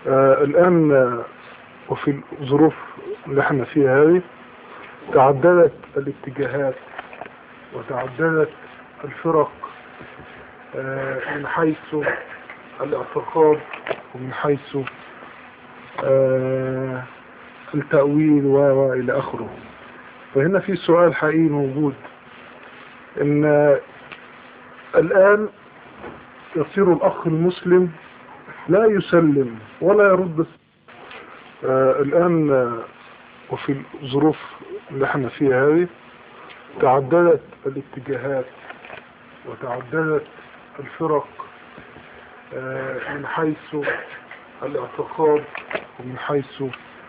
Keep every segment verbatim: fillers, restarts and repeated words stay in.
آه الآن آه، وفي الظروف اللي احنا فيها هذه تعددت الاتجاهات وتعددت الفرق، آه من حيث الاعتقاد ومن حيث آه التأويل وإلى آخره. فهنا في سؤال حقيقي موجود، إن آه الآن يصير الأخ المسلم لا يسلم ولا يرد. آه الآن آه وفي الظروف اللي احنا فيها هذه تعددت الاتجاهات وتعددت الفرق، آه من حيث الاعتقاد ومن حيث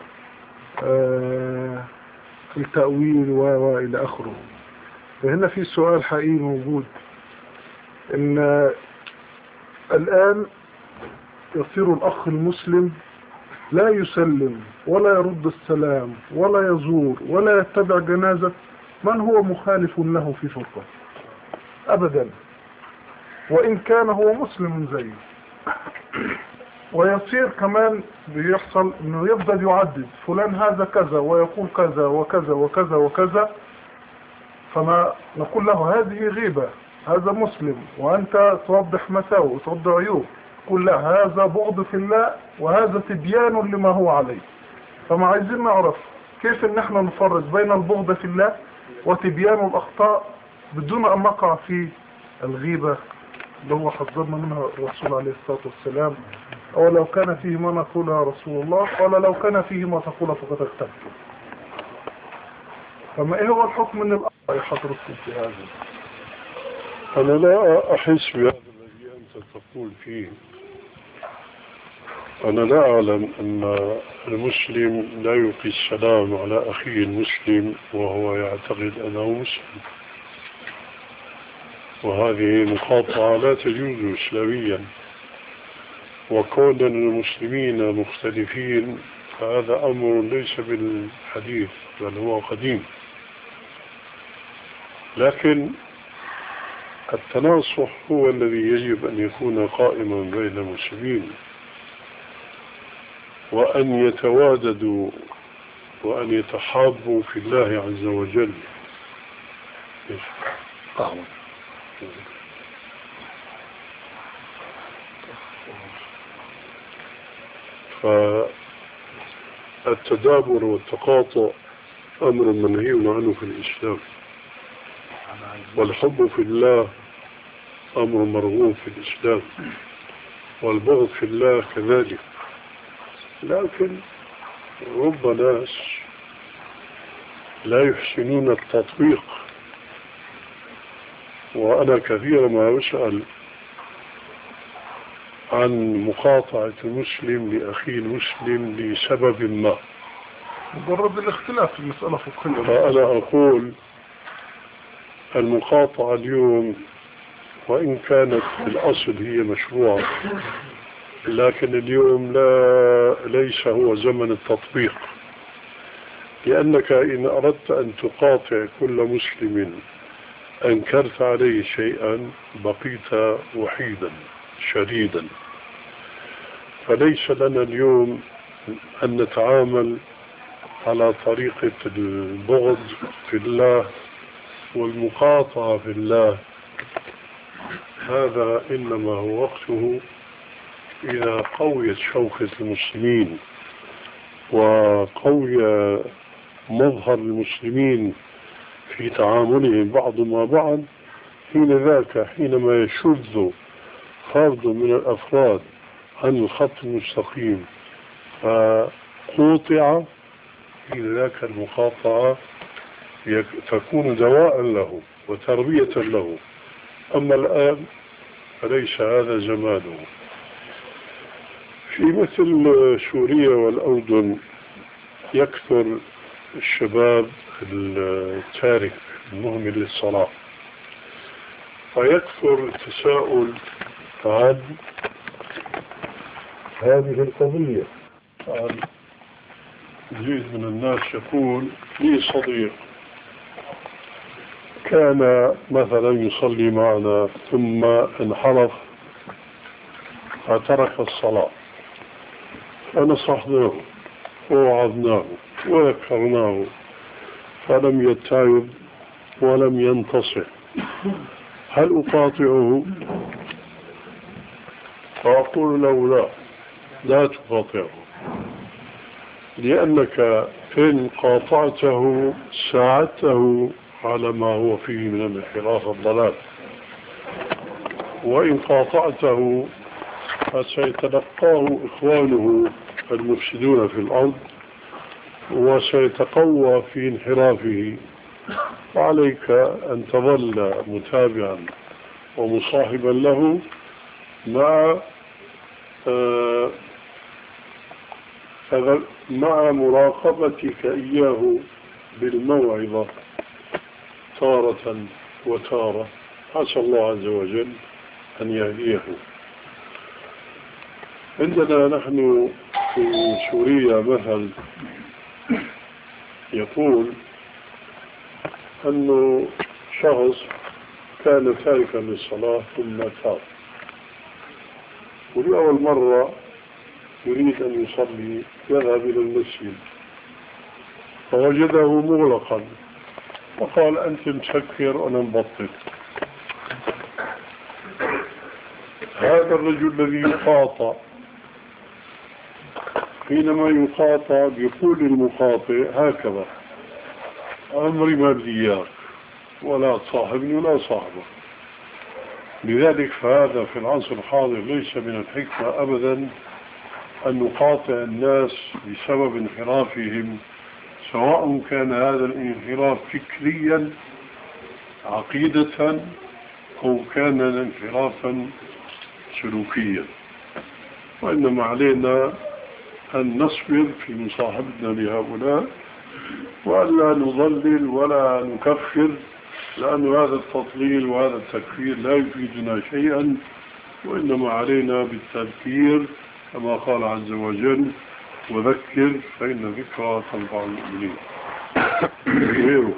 آه التأويل وإلى آخره. فهنا في سؤال حقيقي موجود، إن آه الآن يصير الأخ المسلم لا يسلم ولا يرد السلام ولا يزور ولا يتبع جنازة من هو مخالف له في فرقة أبدا، وإن كان هو مسلم زيه. ويصير كمان بيحصل إنه يفضل يعدد فلان هذا كذا ويقول كذا وكذا وكذا وكذا، فما نقول له هذه غيبة، هذا مسلم وأنت توضح مساوئ وتوضح عيوب، قل لا هذا بغض في الله وهذا تبيان لما هو عليه. فما عايزين نعرف كيف ان احنا نفرق بين البغض في الله وتبيان الاخطاء بدون ان نقع في الغيبة اللي هو حذرنا منها الرسول عليه الصلاة والسلام، او لو كان فيه ما نقول يا رسول الله ولا لو كان فيه ما تقول فقد اغتبت. فما ايه هو الحكم من الأخطاء حضرتكم في هذا؟ أنا لا أحس بهذا الذي أنت تقول فيه. أنا لا أعلم أن المسلم لا يلقي السلام على أخيه المسلم وهو يعتقد أنه مسلم، وهذه مقاطعة لا تجوز إسلاميا. وكون المسلمين مختلفين فهذا أمر ليس بالحديث بل هو قديم، لكن التناصح هو الذي يجب أن يكون قائما بين المسلمين، وأن يتواددوا وأن يتحابوا في الله عز وجل. فالتدابر والتقاطع أمر منهي عنه في الإسلام، والحب في الله أمر مرغوب في الإسلام، والبغض في الله كذلك. لكن رب ناس لا يحسنون التطبيق، وأنا كثيرا ما أسأل عن مقاطعة المسلم لأخيه المسلم لسبب ما، مجرد الاختلاف في المسألة فقهية. فأنا أقول المقاطعة اليوم وإن كانت في الأصل هي مشروعة، لكن اليوم لا ليس هو زمن التطبيق، لأنك إن أردت أن تقاطع كل مسلم أنكرت عليه شيئا بقيت وحيدا شديدا. فليس لنا اليوم أن نتعامل على طريقة البغض في الله والمقاطعة في الله. هذا إنما هو وقته إذا قويت شوكة المسلمين وقوي مظهر المسلمين في تعاملهم بعض مع بعض، حين ذاك حينما يشذ فرد من الأفراد عن الخط المستقيم فقوطع، حين ذاك المقاطعة تكون دواء له وتربية له. أما الآن فليس هذا زمانه. في مثل سوريا والأردن يكثر الشباب التارك المهمل للصلاة، فيكثر التساؤل عن هذه القضية. جزء من الناس يقول لي صديق كان مثلا يصلي معنا ثم انحرف فترك الصلاة، فنصحناه ووعظناه وذكرناه فلم يتعظ ولم ينتصح، هل أقاطعه؟ فأقول له لا، لا تقاطعه، لأنك إن قاطعته ساعدته على ما هو فيه من الانحراف والضلال، وإن قاطعته فسيتلقاه إخوانه المفسدون في الأرض وسيتقوى في انحرافه، وعليك أن تظل متابعا ومصاحبا له مع آه مع مراقبتك إياه بالموعظة تارة وتارة، عسى الله عز وجل أن يهديه. عندنا نحن في سوريا مثل يقول أنه شخص كان تاركا للصلاة ثم تاب، ولأول مرة يريد أن يصلي يذهب إلى المسجد فوجده مغلقا فقال أنت مسكر وأنا مبطل. هذا الرجل الذي يقاطع حينما يقاطع يقول للمقاطع هكذا: أمري ما بدي إياك ولا تصاحبني ولا صاحبك. لذلك فهذا في العصر الحاضر ليس من الحكمة أبدا أن نقاطع الناس بسبب انحرافهم، سواء كان هذا الانحراف فكريا عقيدة أو كان انحرافا سلوكيا، وإنما علينا أن نصبر في مصاحبتنا لهؤلاء وألا نضلل ولا نكفر، لأن هذا التضليل وهذا التكفير لا يفيدنا شيئا، وإنما علينا بالتذكير كما قال عز وجل: وذكر فإن الذكرى تنفع المؤمنين. غيره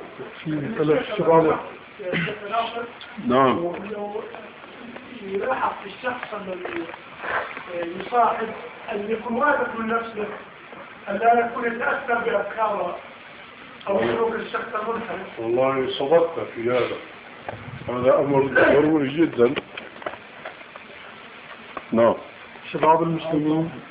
نعم يلاحظ في الشخص الذي يصاحب أن يكون واثق من نفسه، أن لا يكون يتأثر بأفكاره أو سلوك الشخص المنحرف. والله صدقت في هذا، هذا أمر ضروري جدا. نعم. شباب المسلمين